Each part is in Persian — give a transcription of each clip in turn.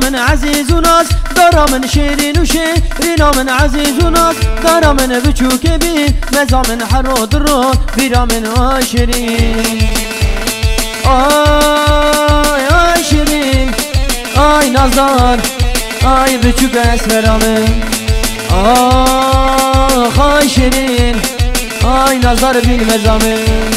من عزیز و ناز دارا من شیرین و شیرینا من عزیز و ناز دارا من بچوک بی مزا من حرو درو بیرا من آشرین آی آی شیرین آی نازدار آی بچوک اسمرا من آی شیرین آی نازدار بین مزا من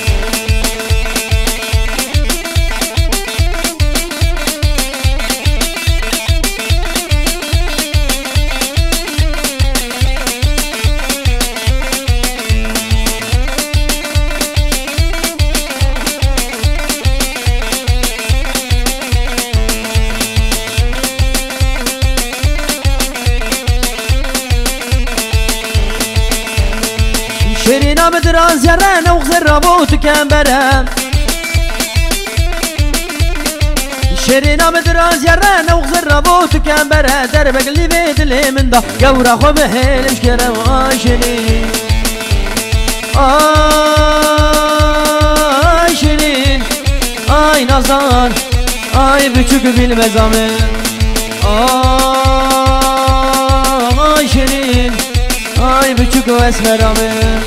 شيرينا بدراز يرانا وغزر رابوت كان برام شيرينا بدراز يرانا وغزر رابوت كان برا دربك اللي بيت اللي من ده قورا خو بهيل مشكرة واشرين آي شيرين آي نازان آي بچوك بالمزامن آي شيرين آي بچوك واسمرامن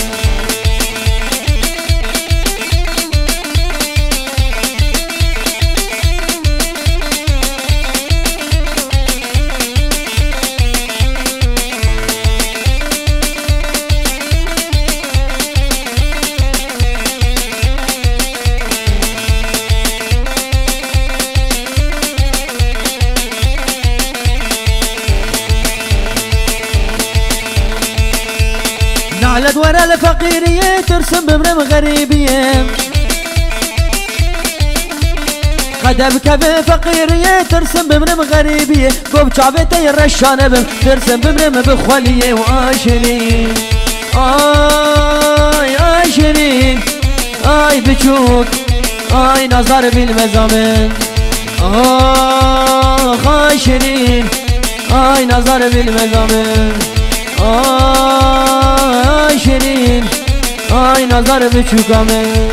نعلد ورا الفقيرية ترسم بمرم غريبية قدبك بفقيرية ترسم بمرم غريبية قوب شعبتي الرشانة بم ترسم بمرم بخولية وآشرين آي آي شيرين آي بچوك آي نظر بالمزامن آي شيرين آي نظر بالمزامن آي شيرين آي نظر بچوكامن